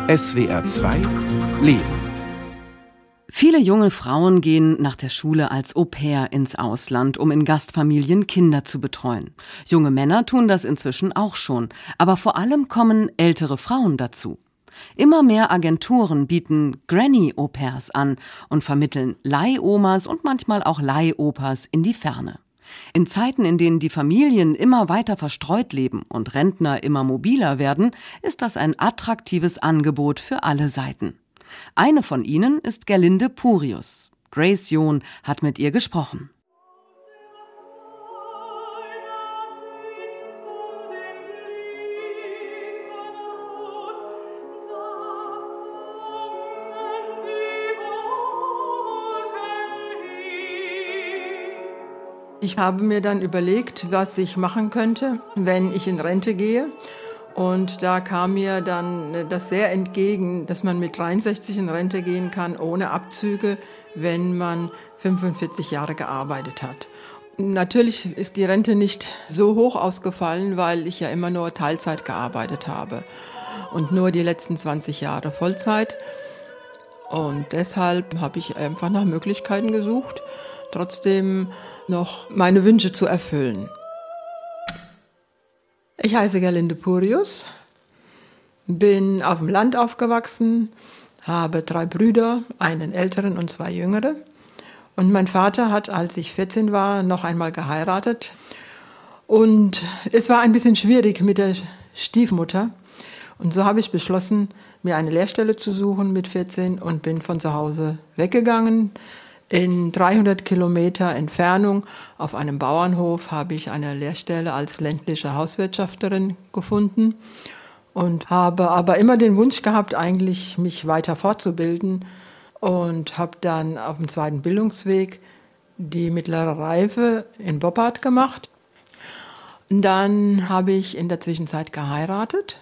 SWR 2 Leben. Viele junge Frauen gehen nach der Schule als Au-pair ins Ausland, um in Gastfamilien Kinder zu betreuen. Junge Männer tun das inzwischen auch schon, aber vor allem kommen ältere Frauen dazu. Immer mehr Agenturen bieten Granny-Au-pairs an und vermitteln Leihomas und manchmal auch Leihopas in die Ferne. In Zeiten, in denen die Familien immer weiter verstreut leben und Rentner immer mobiler werden, ist das ein attraktives Angebot für alle Seiten. Eine von ihnen ist Gerlinde Purius. Grace John hat mit ihr gesprochen. Ich habe mir dann überlegt, was ich machen könnte, wenn ich in Rente gehe. Und da kam mir dann das sehr entgegen, dass man mit 63 in Rente gehen kann, ohne Abzüge, wenn man 45 Jahre gearbeitet hat. Natürlich ist die Rente nicht so hoch ausgefallen, weil ich ja immer nur Teilzeit gearbeitet habe und nur die letzten 20 Jahre Vollzeit. Und deshalb habe ich einfach nach Möglichkeiten gesucht, trotzdem noch meine Wünsche zu erfüllen. Ich heiße Gerlinde Purius, bin auf dem Land aufgewachsen, habe 3 Brüder, einen älteren und 2 jüngere. Und mein Vater hat, als ich 14 war, noch einmal geheiratet. Und es war ein bisschen schwierig mit der Stiefmutter. Und so habe ich beschlossen, mir eine Lehrstelle zu suchen mit 14 und bin von zu Hause weggegangen. In 300 Kilometer Entfernung auf einem Bauernhof habe ich eine Lehrstelle als ländliche Hauswirtschafterin gefunden und habe aber immer den Wunsch gehabt, eigentlich mich weiter fortzubilden und habe dann auf dem 2. Bildungsweg die mittlere Reife in Boppard gemacht. Dann habe ich in der Zwischenzeit geheiratet.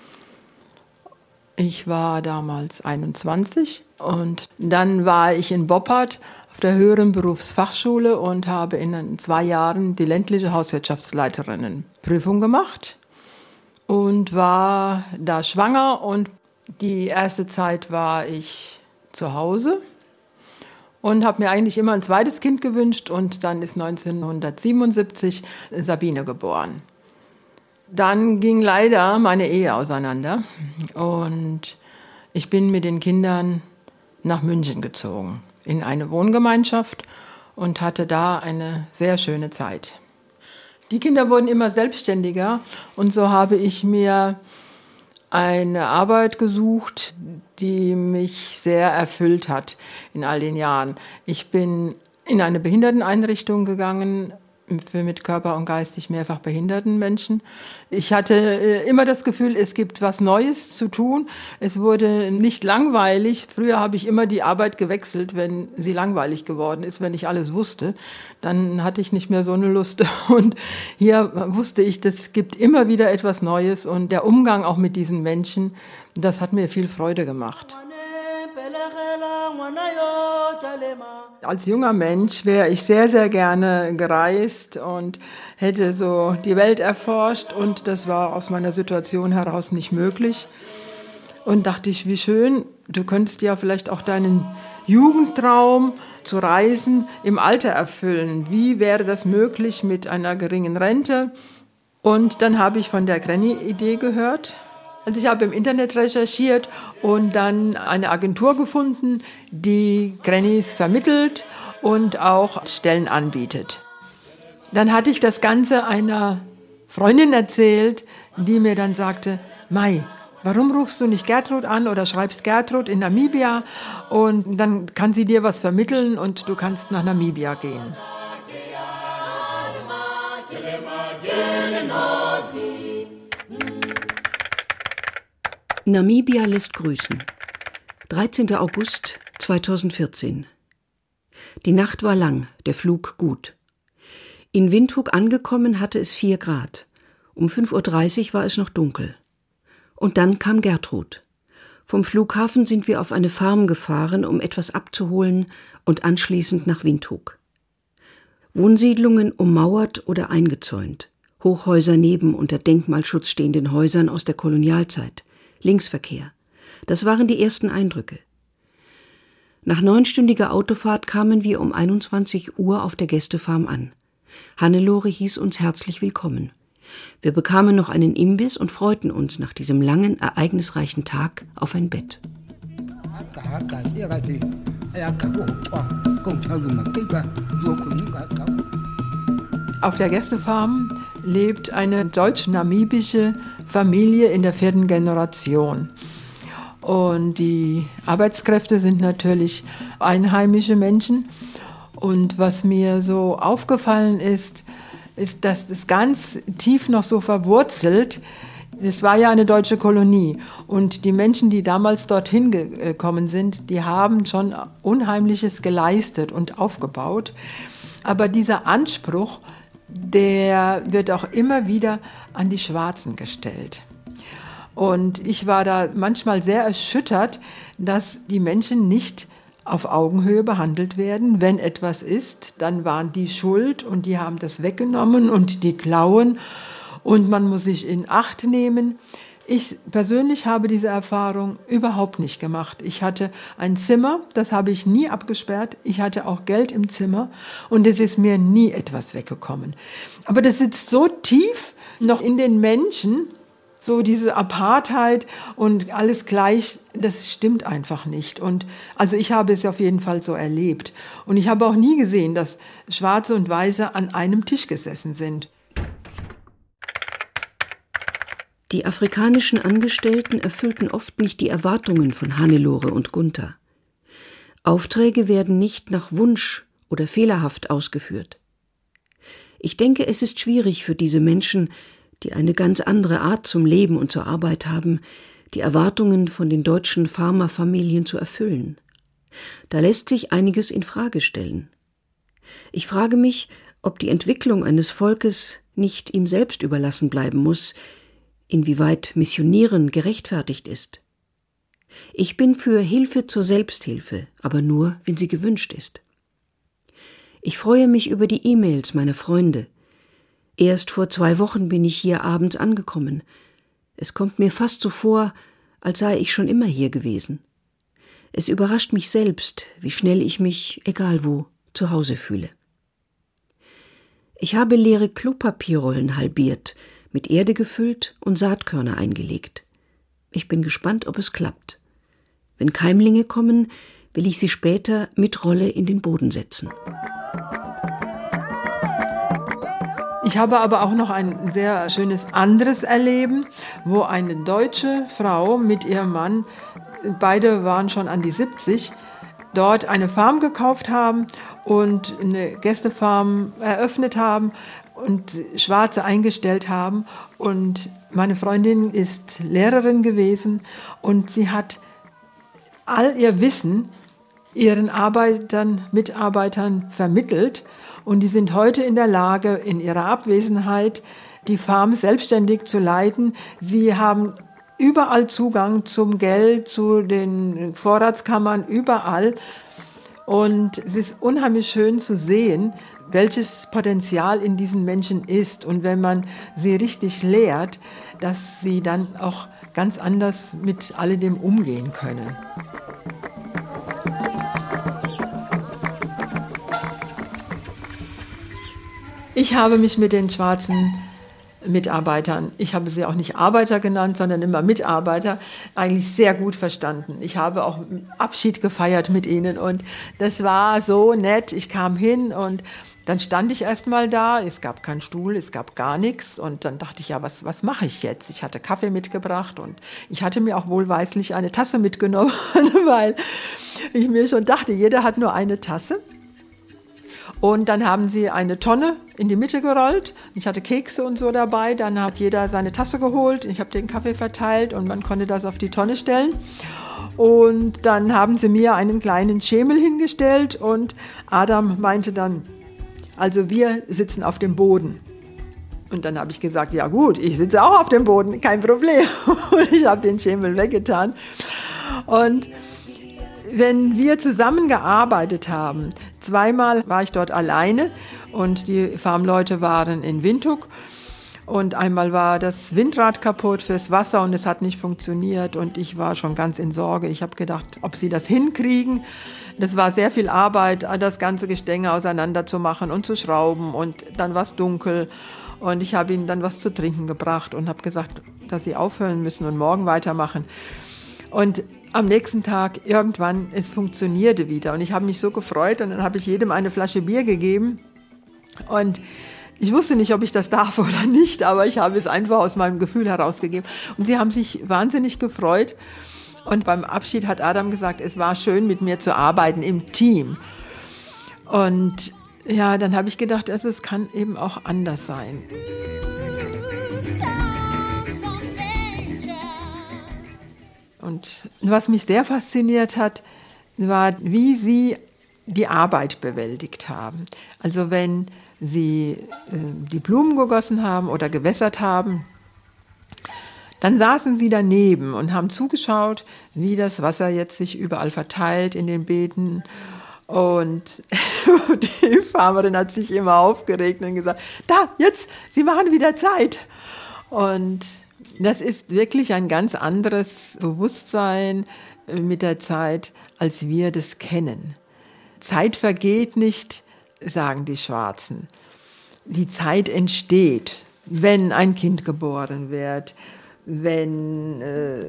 Ich war damals 21 und dann war ich in Boppard auf der höheren Berufsfachschule und habe in 2 Jahren die ländliche Hauswirtschaftsleiterinnenprüfung gemacht und war da schwanger und die erste Zeit war ich zu Hause und habe mir eigentlich immer ein zweites Kind gewünscht und dann ist 1977 Sabine geboren. Dann ging leider meine Ehe auseinander und ich bin mit den Kindern nach München gezogen, in eine Wohngemeinschaft und hatte da eine sehr schöne Zeit. Die Kinder wurden immer selbstständiger und so habe ich mir eine Arbeit gesucht, die mich sehr erfüllt hat in all den Jahren. Ich bin in eine Behinderteneinrichtung gegangen, für mit Körper- und geistig mehrfach behinderten Menschen. Ich hatte immer das Gefühl, es gibt was Neues zu tun. Es wurde nicht langweilig. Früher habe ich immer die Arbeit gewechselt, wenn sie langweilig geworden ist, wenn ich alles wusste. Dann hatte ich nicht mehr so eine Lust. Und hier wusste ich, es gibt immer wieder etwas Neues. Und der Umgang auch mit diesen Menschen, das hat mir viel Freude gemacht. Als junger Mensch wäre ich sehr, sehr gerne gereist und hätte so die Welt erforscht und das war aus meiner Situation heraus nicht möglich. Und dachte ich, wie schön, du könntest ja vielleicht auch deinen Jugendtraum zu reisen im Alter erfüllen. Wie wäre das möglich mit einer geringen Rente? Und dann habe ich von der Granny-Idee gehört. Also ich habe im Internet recherchiert und dann eine Agentur gefunden, die Grannies vermittelt und auch Stellen anbietet. Dann hatte ich das Ganze einer Freundin erzählt, die mir dann sagte, Mai, warum rufst du nicht Gertrud an oder schreibst Gertrud in Namibia und dann kann sie dir was vermitteln und du kannst nach Namibia gehen. Namibia lässt grüßen. 13. August 2014. Die Nacht war lang, der Flug gut. In Windhoek angekommen hatte es 4 Grad. Um 5:30 Uhr war es noch dunkel. Und dann kam Gertrud. Vom Flughafen sind wir auf eine Farm gefahren, um etwas abzuholen und anschließend nach Windhoek. Wohnsiedlungen ummauert oder eingezäunt. Hochhäuser neben unter Denkmalschutz stehenden Häusern aus der Kolonialzeit. Linksverkehr. Das waren die ersten Eindrücke. Nach 9-stündiger Autofahrt kamen wir um 21 Uhr auf der Gästefarm an. Hannelore hieß uns herzlich willkommen. Wir bekamen noch einen Imbiss und freuten uns nach diesem langen, ereignisreichen Tag auf ein Bett. Auf der Gästefarm lebt eine deutsch-namibische Familie in der 4. Generation. Und die Arbeitskräfte sind natürlich einheimische Menschen. Und was mir so aufgefallen ist, dass das ganz tief noch so verwurzelt. Es war ja eine deutsche Kolonie. Und die Menschen, die damals dorthin gekommen sind, die haben schon Unheimliches geleistet und aufgebaut. Aber dieser Anspruch, der wird auch immer wieder an die Schwarzen gestellt. Und ich war da manchmal sehr erschüttert, dass die Menschen nicht auf Augenhöhe behandelt werden. Wenn etwas ist, dann waren die schuld und die haben das weggenommen und die klauen und man muss sich in Acht nehmen. Ich persönlich habe diese Erfahrung überhaupt nicht gemacht. Ich hatte ein Zimmer, das habe ich nie abgesperrt. Ich hatte auch Geld im Zimmer und es ist mir nie etwas weggekommen. Aber das sitzt so tief noch in den Menschen, so diese Apartheid und alles gleich, das stimmt einfach nicht. Und also ich habe es auf jeden Fall so erlebt. Und ich habe auch nie gesehen, dass Schwarze und Weiße an einem Tisch gesessen sind. Die afrikanischen Angestellten erfüllten oft nicht die Erwartungen von Hannelore und Gunther. Aufträge werden nicht nach Wunsch oder fehlerhaft ausgeführt. Ich denke, es ist schwierig für diese Menschen, die eine ganz andere Art zum Leben und zur Arbeit haben, die Erwartungen von den deutschen Farmerfamilien zu erfüllen. Da lässt sich einiges in Frage stellen. Ich frage mich, ob die Entwicklung eines Volkes nicht ihm selbst überlassen bleiben muss, inwieweit Missionieren gerechtfertigt ist. Ich bin für Hilfe zur Selbsthilfe, aber nur, wenn sie gewünscht ist. Ich freue mich über die E-Mails meiner Freunde. Erst vor 2 Wochen bin ich hier abends angekommen. Es kommt mir fast so vor, als sei ich schon immer hier gewesen. Es überrascht mich selbst, wie schnell ich mich, egal wo, zu Hause fühle. Ich habe leere Klopapierrollen halbiert, mit Erde gefüllt und Saatkörner eingelegt. Ich bin gespannt, ob es klappt. Wenn Keimlinge kommen, will ich sie später mit Rolle in den Boden setzen. Ich habe aber auch noch ein sehr schönes anderes Erleben, wo eine deutsche Frau mit ihrem Mann, beide waren schon an die 70, dort eine Farm gekauft haben und eine Gästefarm eröffnet haben und Schwarze eingestellt haben. Und meine Freundin ist Lehrerin gewesen und sie hat all ihr Wissen ihren Mitarbeitern vermittelt. Und die sind heute in der Lage, in ihrer Abwesenheit die Farm selbstständig zu leiten. Sie haben überall Zugang zum Geld, zu den Vorratskammern, überall. Und es ist unheimlich schön zu sehen, welches Potenzial in diesen Menschen ist. Und wenn man sie richtig lehrt, dass sie dann auch ganz anders mit alledem umgehen können. Ich habe mich mit den schwarzen Mitarbeitern, ich habe sie auch nicht Arbeiter genannt, sondern immer Mitarbeiter, eigentlich sehr gut verstanden. Ich habe auch Abschied gefeiert mit ihnen und das war so nett. Ich kam hin und dann stand ich erst mal da, es gab keinen Stuhl, es gab gar nichts und dann dachte ich, ja, was mache ich jetzt? Ich hatte Kaffee mitgebracht und ich hatte mir auch wohlweislich eine Tasse mitgenommen, weil ich mir schon dachte, jeder hat nur eine Tasse. Und dann haben sie eine Tonne in die Mitte gerollt. Ich hatte Kekse und so dabei. Dann hat jeder seine Tasse geholt. Ich habe den Kaffee verteilt und man konnte das auf die Tonne stellen. Und dann haben sie mir einen kleinen Schemel hingestellt und Adam meinte dann, also wir sitzen auf dem Boden. Und dann habe ich gesagt, ja gut, ich sitze auch auf dem Boden, kein Problem. Und ich habe den Schemel weggetan. Und wenn wir zusammengearbeitet haben, 2-mal war ich dort alleine und die Farmleute waren in Windhoek Und einmal war das Windrad kaputt fürs Wasser und es hat nicht funktioniert. Und ich war schon ganz in Sorge. Ich habe gedacht, ob sie das hinkriegen. Das war sehr viel Arbeit, das ganze Gestänge auseinanderzumachen und zu schrauben. Und dann war es dunkel. Und ich habe ihnen dann was zu trinken gebracht und habe gesagt, dass sie aufhören müssen und morgen weitermachen. Und am nächsten Tag irgendwann, es funktionierte wieder. Und ich habe mich so gefreut und dann habe ich jedem eine Flasche Bier gegeben. Und ich wusste nicht, ob ich das darf oder nicht, aber ich habe es einfach aus meinem Gefühl herausgegeben. Und sie haben sich wahnsinnig gefreut. Und beim Abschied hat Adam gesagt, es war schön, mit mir zu arbeiten im Team. Und ja, dann habe ich gedacht, es kann eben auch anders sein. Und was mich sehr fasziniert hat, war, wie sie die Arbeit bewältigt haben. Also wenn sie die Blumen gegossen haben oder gewässert haben, dann saßen sie daneben und haben zugeschaut, wie das Wasser jetzt sich überall verteilt in den Beeten. Und die Farmerin hat sich immer aufgeregt und gesagt, da, jetzt, Sie machen wieder Zeit. Und das ist wirklich ein ganz anderes Bewusstsein mit der Zeit, als wir das kennen. Zeit vergeht nicht, sagen die Schwarzen. Die Zeit entsteht, wenn ein Kind geboren wird, wenn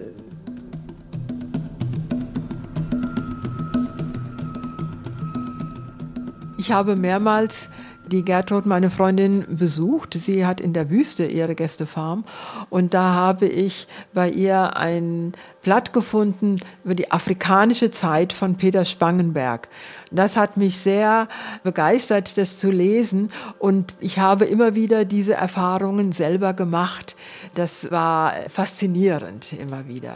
ich habe mehrmals die Gertrud, meine Freundin, besucht. Sie hat in der Wüste ihre Gästefarm und da habe ich bei ihr ein Blatt gefunden über die afrikanische Zeit von Peter Spangenberg. Das hat mich sehr begeistert, das zu lesen und ich habe immer wieder diese Erfahrungen selber gemacht. Das war faszinierend immer wieder.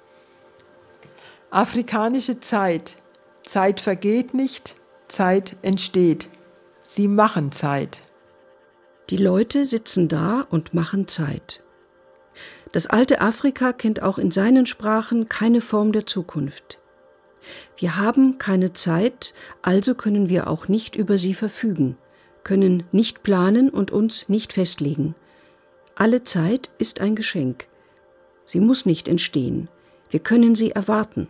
Afrikanische Zeit. Zeit vergeht nicht, Zeit entsteht. Sie machen Zeit. Die Leute sitzen da und machen Zeit. Das alte Afrika kennt auch in seinen Sprachen keine Form der Zukunft. Wir haben keine Zeit, also können wir auch nicht über sie verfügen, können nicht planen und uns nicht festlegen. Alle Zeit ist ein Geschenk. Sie muss nicht entstehen. Wir können sie erwarten.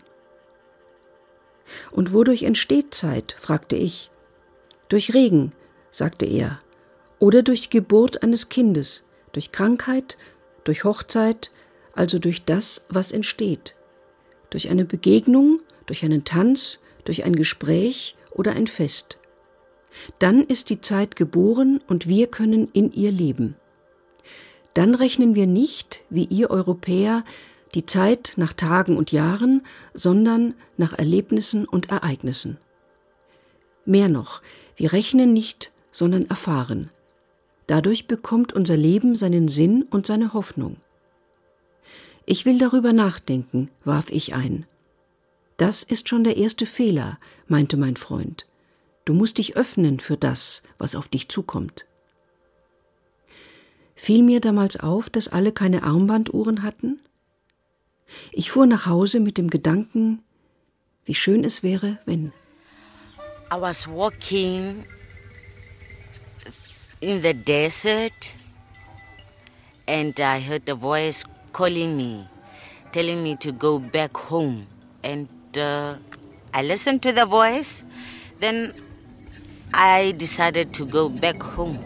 Und wodurch entsteht Zeit, fragte ich. Durch Regen, sagte er, oder durch die Geburt eines Kindes, durch Krankheit, durch Hochzeit, also durch das, was entsteht, durch eine Begegnung, durch einen Tanz, durch ein Gespräch oder ein Fest. Dann ist die Zeit geboren und wir können in ihr leben. Dann rechnen wir nicht, wie ihr Europäer, die Zeit nach Tagen und Jahren, sondern nach Erlebnissen und Ereignissen. Mehr noch, wir rechnen nicht, sondern erfahren. Dadurch bekommt unser Leben seinen Sinn und seine Hoffnung. Ich will darüber nachdenken, warf ich ein. Das ist schon der erste Fehler, meinte mein Freund. Du musst dich öffnen für das, was auf dich zukommt. Fiel mir damals auf, dass alle keine Armbanduhren hatten? Ich fuhr nach Hause mit dem Gedanken, wie schön es wäre, wenn. I was walking in the desert and I heard a voice calling me, telling me to go back home. And I listened to the voice, then I decided to go back home.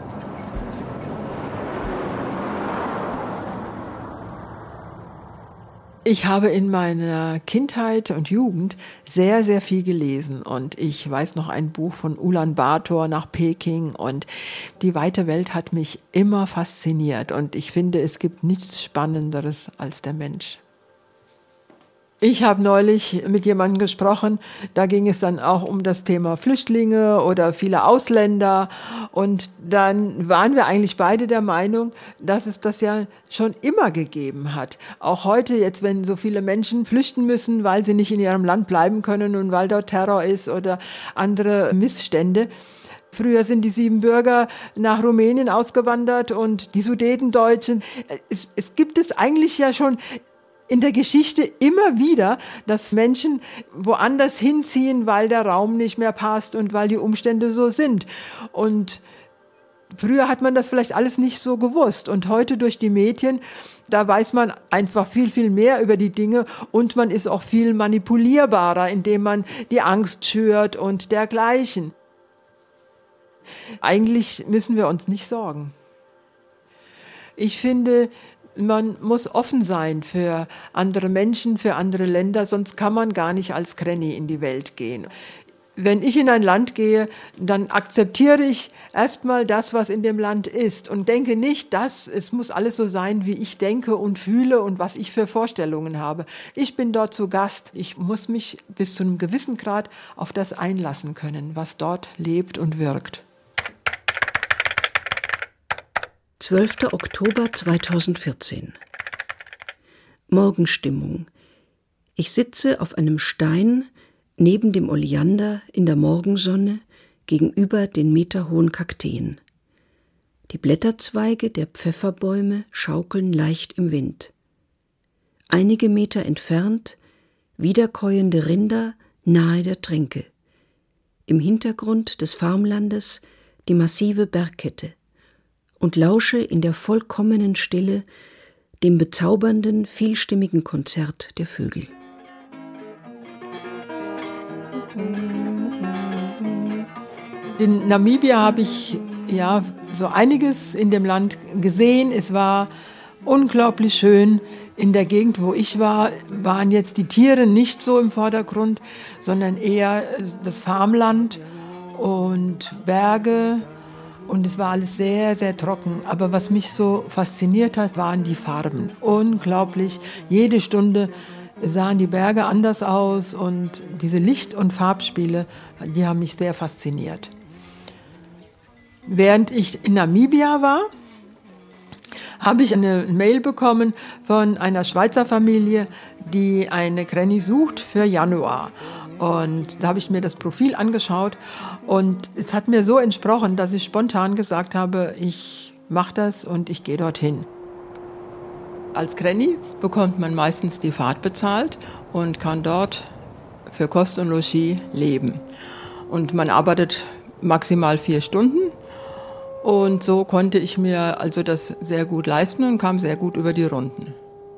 Ich habe in meiner Kindheit und Jugend sehr, sehr viel gelesen und ich weiß noch ein Buch von Ulaanbaatar nach Peking und die weite Welt hat mich immer fasziniert und ich finde, es gibt nichts Spannenderes als der Mensch. Ich habe neulich mit jemandem gesprochen, da ging es dann auch um das Thema Flüchtlinge oder viele Ausländer und dann waren wir eigentlich beide der Meinung, dass es das ja schon immer gegeben hat. Auch heute jetzt, wenn so viele Menschen flüchten müssen, weil sie nicht in ihrem Land bleiben können und weil dort Terror ist oder andere Missstände. Früher sind die Siebenbürger nach Rumänien ausgewandert und die Sudetendeutschen. Es gibt es eigentlich ja schon in der Geschichte immer wieder, dass Menschen woanders hinziehen, weil der Raum nicht mehr passt und weil die Umstände so sind. Und Früher hat man das vielleicht alles nicht so gewusst und heute durch die Medien, da weiß man einfach viel, viel mehr über die Dinge und man ist auch viel manipulierbarer, indem man die Angst schürt und dergleichen. Eigentlich müssen wir uns nicht sorgen. Ich finde, man muss offen sein für andere Menschen, für andere Länder, sonst kann man gar nicht als Granny in die Welt gehen. Wenn ich in ein Land gehe, dann akzeptiere ich erstmal das, was in dem Land ist und denke nicht, dass es muss alles so sein, wie ich denke und fühle und was ich für Vorstellungen habe. Ich bin dort zu Gast. Ich muss mich bis zu einem gewissen Grad auf das einlassen können, was dort lebt und wirkt. 12. Oktober 2014. Morgenstimmung. Ich sitze auf einem Stein neben dem Oleander in der Morgensonne gegenüber den meterhohen Kakteen. Die Blätterzweige der Pfefferbäume schaukeln leicht im Wind. Einige Meter entfernt wiederkäuende Rinder nahe der Tränke. Im Hintergrund des Farmlandes die massive Bergkette und lausche in der vollkommenen Stille dem bezaubernden, vielstimmigen Konzert der Vögel. In Namibia habe ich so einiges in dem Land gesehen. Es war unglaublich schön. In der Gegend, wo ich war, waren jetzt die Tiere nicht so im Vordergrund, sondern eher das Farmland und Berge. Und es war alles sehr, sehr trocken. Aber was mich so fasziniert hat, waren die Farben. Unglaublich. Jede Stunde sahen die Berge anders aus und diese Licht- und Farbspiele, die haben mich sehr fasziniert. Während ich in Namibia war, habe ich eine Mail bekommen von einer Schweizer Familie, die eine Granny sucht für Januar. Und da habe ich mir das Profil angeschaut und es hat mir so entsprochen, dass ich spontan gesagt habe, ich mache das und ich gehe dorthin. Als Granny bekommt man meistens die Fahrt bezahlt und kann dort für Kost und Logis leben. Und man arbeitet maximal 4 Stunden. Und so konnte ich mir also das sehr gut leisten und kam sehr gut über die Runden.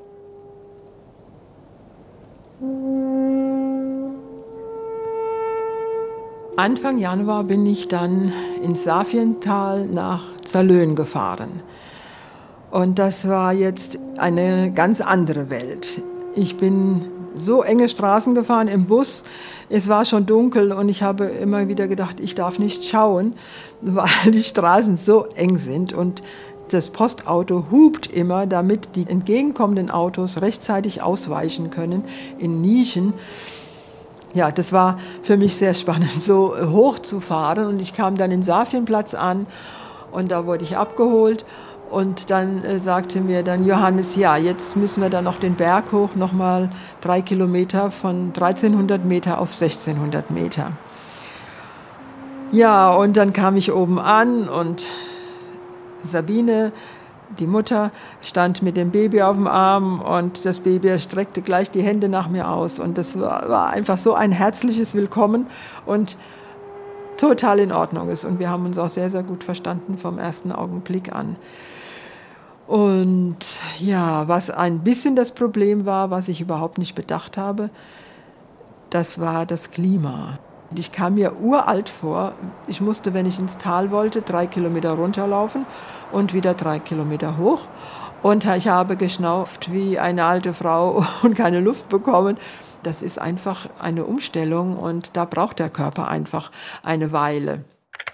Anfang Januar bin ich dann ins Safiental nach Zalöen gefahren. Und das war jetzt eine ganz andere Welt. Ich bin so enge Straßen gefahren im Bus. Es war schon dunkel und ich habe immer wieder gedacht, ich darf nicht schauen, weil die Straßen so eng sind. Und das Postauto hupt immer, damit die entgegenkommenden Autos rechtzeitig ausweichen können in Nischen. Ja, das war für mich sehr spannend, so hoch zu fahren. Und ich kam dann den Safienplatz an und da wurde ich abgeholt. Und dann sagte mir dann Johannes, ja, jetzt müssen wir dann noch den Berg hoch, nochmal 3 Kilometer von 1300 Meter auf 1600 Meter. Ja, und dann kam ich oben an und Sabine, die Mutter, stand mit dem Baby auf dem Arm und das Baby streckte gleich die Hände nach mir aus. Und das war einfach so ein herzliches Willkommen und total in Ordnung ist. Und wir haben uns auch sehr, sehr gut verstanden vom ersten Augenblick an. Und ja, was ein bisschen das Problem war, was ich überhaupt nicht bedacht habe, das war das Klima. Ich kam mir uralt vor. Ich musste, wenn ich ins Tal wollte, 3 Kilometer runterlaufen und wieder 3 Kilometer hoch. Und ich habe geschnauft wie eine alte Frau und keine Luft bekommen. Das ist einfach eine Umstellung und da braucht der Körper einfach eine Weile.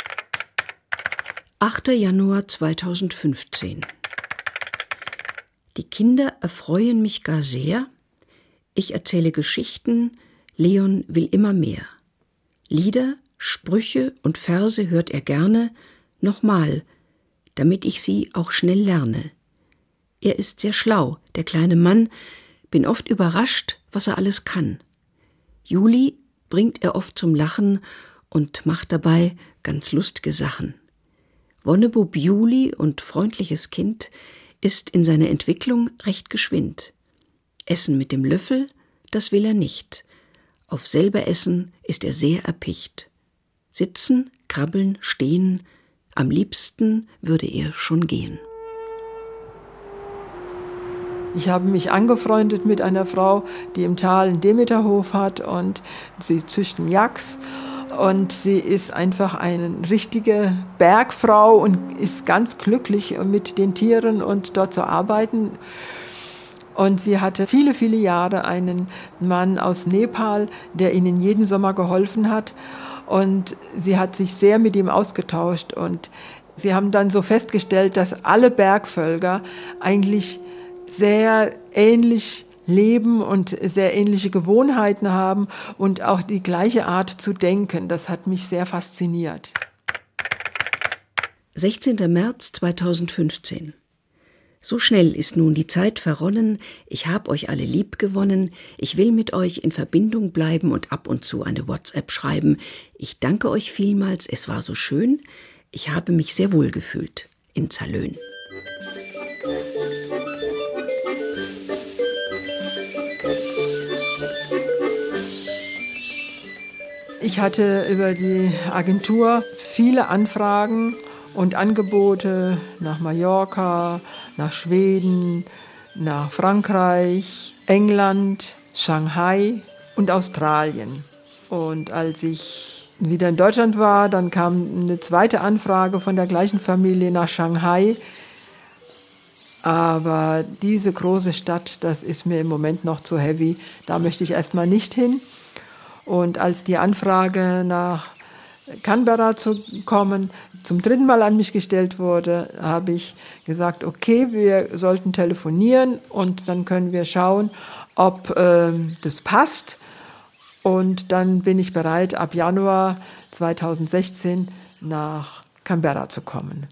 8. Januar 2015. Die Kinder erfreuen mich gar sehr. Ich erzähle Geschichten, Leon will immer mehr. Lieder, Sprüche und Verse hört er gerne, nochmal, damit ich sie auch schnell lerne. Er ist sehr schlau, der kleine Mann, bin oft überrascht, was er alles kann. Juli bringt er oft zum Lachen und macht dabei ganz lustige Sachen. Wonnebub Juli und freundliches Kind ist in seiner Entwicklung recht geschwind. Essen mit dem Löffel, das will er nicht. Auf selber Essen ist er sehr erpicht. Sitzen, krabbeln, stehen, Am liebsten würde er schon gehen. Ich habe mich angefreundet mit einer Frau, die im Tal einen Demeterhof hat und sie züchten Yaks. Und sie ist einfach eine richtige Bergfrau und ist ganz glücklich mit den Tieren und dort zu arbeiten. Und sie hatte viele, viele Jahre einen Mann aus Nepal, der ihnen jeden Sommer geholfen hat. Und sie hat sich sehr mit ihm ausgetauscht. Und sie haben dann so festgestellt, dass alle Bergvölker eigentlich sehr ähnlich leben und sehr ähnliche Gewohnheiten haben und auch die gleiche Art zu denken. Das hat mich sehr fasziniert. 16. März 2015. So schnell ist nun die Zeit verronnen, ich hab euch alle lieb gewonnen, ich will mit euch in Verbindung bleiben und ab und zu eine WhatsApp schreiben. Ich danke euch vielmals, es war so schön, ich habe mich sehr wohl gefühlt in Zalön. Ich hatte über die Agentur viele Anfragen und Angebote nach Mallorca, nach Schweden, nach Frankreich, England, Shanghai und Australien. Und als ich wieder in Deutschland war, dann kam eine zweite Anfrage von der gleichen Familie nach Shanghai. Aber diese große Stadt, das ist mir im Moment noch zu heavy. Da möchte ich erstmal nicht hin. Und als die Anfrage nach Canberra zu kommen zum 3. Mal an mich gestellt wurde, habe ich gesagt, okay, wir sollten telefonieren und dann können wir schauen, ob das passt. Und dann bin ich bereit, ab Januar 2016 nach Canberra zu kommen.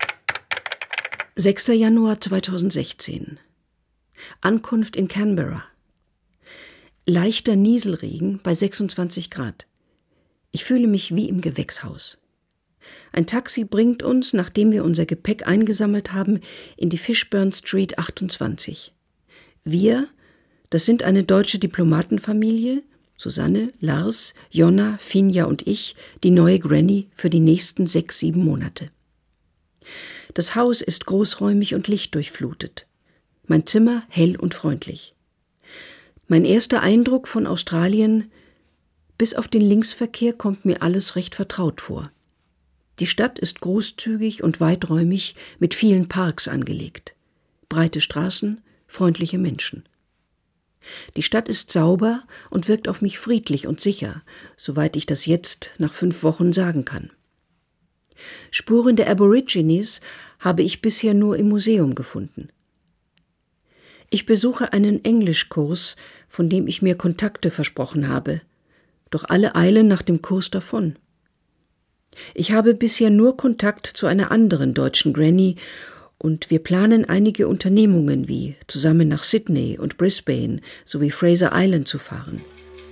6. Januar 2016. Ankunft in Canberra. Leichter Nieselregen bei 26 Grad. Ich fühle mich wie im Gewächshaus. Ein Taxi bringt uns, nachdem wir unser Gepäck eingesammelt haben, in die Fishburn Street 28. Wir, das sind eine deutsche Diplomatenfamilie, Susanne, Lars, Jonna, Finja und ich, die neue Granny für die nächsten 6-7 Monate. Das Haus ist großräumig und lichtdurchflutet. Mein Zimmer hell und freundlich. Mein erster Eindruck von Australien: bis auf den Linksverkehr kommt mir alles recht vertraut vor. Die Stadt ist großzügig und weiträumig mit vielen Parks angelegt. Breite Straßen, freundliche Menschen. Die Stadt ist sauber und wirkt auf mich friedlich und sicher, soweit ich das jetzt nach 5 Wochen sagen kann. Spuren der Aborigines habe ich bisher nur im Museum gefunden. Ich besuche einen Englischkurs, von dem ich mir Kontakte versprochen habe, doch alle eilen nach dem Kurs davon. Ich habe bisher nur Kontakt zu einer anderen deutschen Granny und wir planen einige Unternehmungen wie zusammen nach Sydney und Brisbane sowie Fraser Island zu fahren.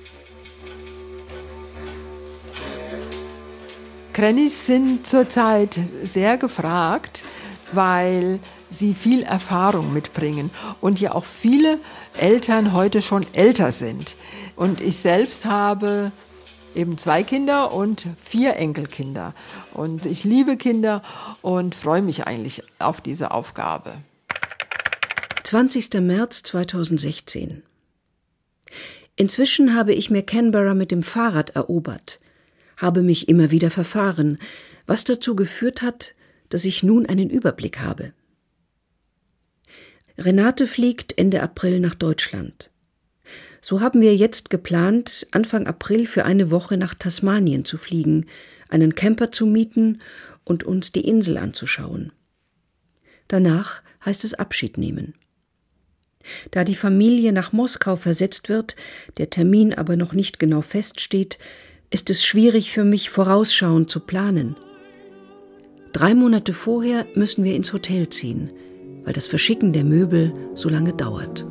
Grannies sind zurzeit sehr gefragt, weil sie viel Erfahrung mitbringen und ja auch viele Eltern heute schon älter sind. Und ich selbst habe eben 2 Kinder und 4 Enkelkinder. Und ich liebe Kinder und freue mich eigentlich auf diese Aufgabe. 20. März 2016. Inzwischen habe ich mir Canberra mit dem Fahrrad erobert, habe mich immer wieder verfahren, was dazu geführt hat, dass ich nun einen Überblick habe. Renate fliegt Ende April nach Deutschland. So haben wir jetzt geplant, Anfang April für eine Woche nach Tasmanien zu fliegen, einen Camper zu mieten und uns die Insel anzuschauen. Danach heißt es Abschied nehmen. Da die Familie nach Moskau versetzt wird, der Termin aber noch nicht genau feststeht, ist es schwierig für mich, vorausschauend zu planen. 3 Monate vorher müssen wir ins Hotel ziehen, weil das Verschicken der Möbel so lange dauert.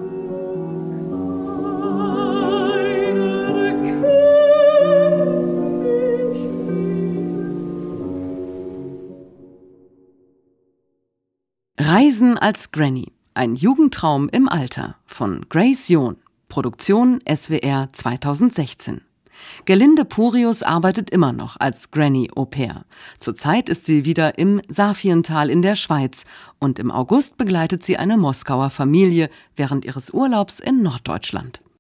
Reisen als Granny. Ein Jugendtraum im Alter von Grace John. Produktion SWR 2016. Gerlinde Purius arbeitet immer noch als Granny-Au-pair. Zurzeit ist sie wieder im Safiental in der Schweiz und im August begleitet sie eine Moskauer Familie während ihres Urlaubs in Norddeutschland.